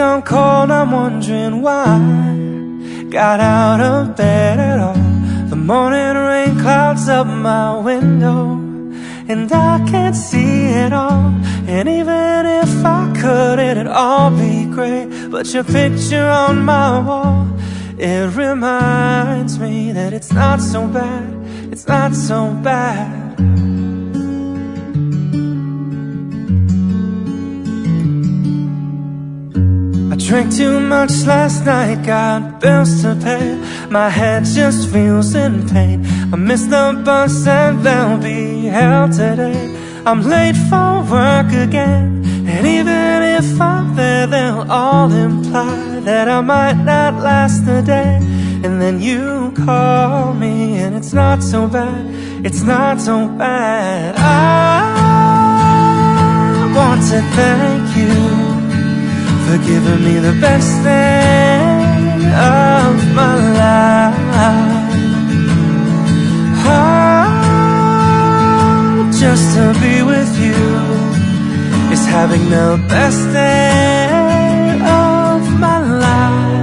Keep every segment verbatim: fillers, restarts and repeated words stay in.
gone cold, I'm wondering why I got out of bed at all. The morning rain clouds up my window, and I can't see it all. And even if I could, it'd all be great. But your picture on my wall, it reminds me that it's not so bad, it's not so bad. I drank too much last night, got bills to pay. My head just feels in pain. I missed the bus and there'll be hell today. I'm late for work again, and even if I'm there, they'll all imply that I might not last the day. And then you call me and it's not so bad, it's not so bad. I want to thank you for giving me the best thing of my life. Oh, just to be with you is having the best day of my life.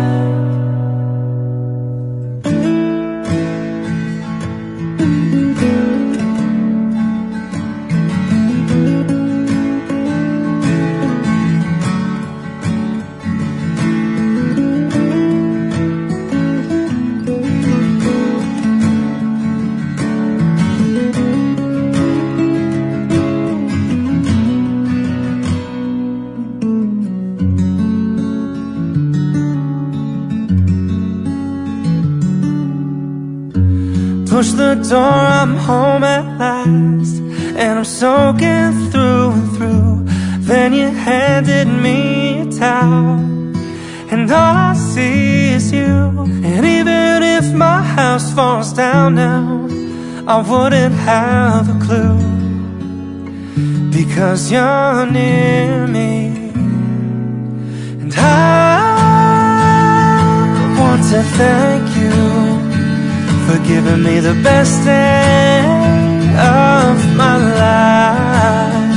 Push the door, I'm home at last, and I'm soaking through and through. Then you handed me a towel, and all I see is you. And even if my house falls down now, I wouldn't have a clue, because you're near me. And I want to thank you for giving me the best day of my life.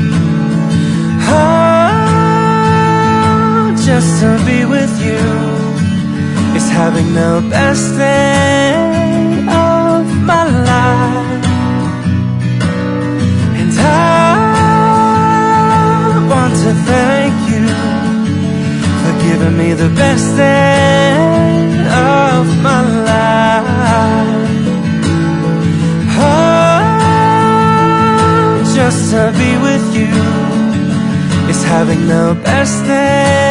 Oh, just to be with you is having the best day of my life. And I want to thank you for giving me the best day of my life. Just to be with you is having the best day